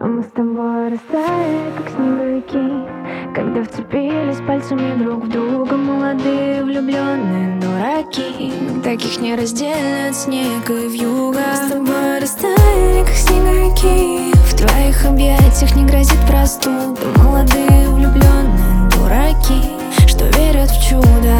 мы с тобой растаяли, как снеговики, когда вцепились пальцами друг в друга. Молодые влюбленные дураки, таких не разделят снег и вьюга. Мы с тобой растаяли, как снеговики, в твоих объятиях не грозит простуда. Молодые влюбленные дураки, что верят в чудо.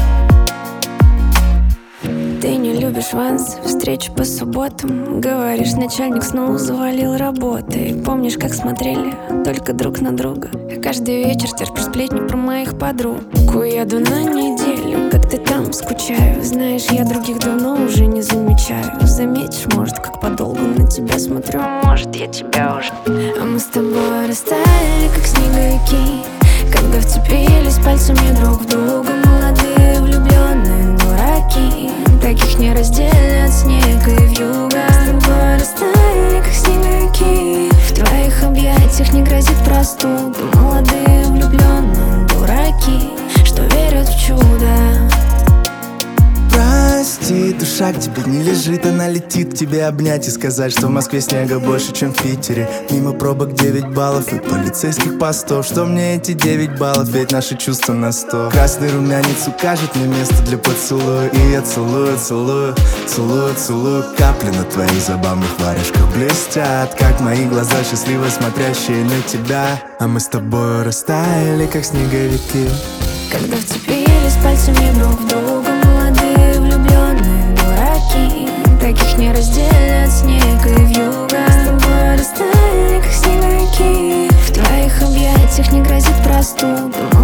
Ты не любишь вансы, встречи по субботам. Говоришь, начальник снова завалил работой. Помнишь, как смотрели только друг на друга? Каждый вечер терпишь сплетни про моих подруг. Уеду на неделю, как ты там, скучаю. Знаешь, я других давно уже не замечаю. Заметишь, может, как подолгу на тебя смотрю. Может, я тебя уже. А мы с тобой растаяли, как снеговики, когда вцепились пальцами друг в друга. Молодые влюбленные дураки, таких не разделят снег и вьюга. С тобой растаяли, как снеговики, в твоих объятиях не грозит простуда. Молодые влюбленные дураки, что верят в чудо. Прости, душа к тебе не лежит, она летит к тебе обнять и сказать, что в Москве снега больше, чем в Питере. Мимо пробок 9 баллов и полицейских постов. Что мне эти 9 баллов, ведь наши чувства на 100. Красный румянец укажет мне место для поцелуя, и я целую, целую, целую, целую. Капли на твоих забавных варежках блестят, как мои глаза, счастливо смотрящие на тебя. А мы с тобой растаяли, как снеговики, когда вцепились пальцами друг в друга. Молодые влюбленные дураки, таких не разделят снег и вьюга. С тобой растаяли, как снеговики, в твоих объятиях не грозит простуда.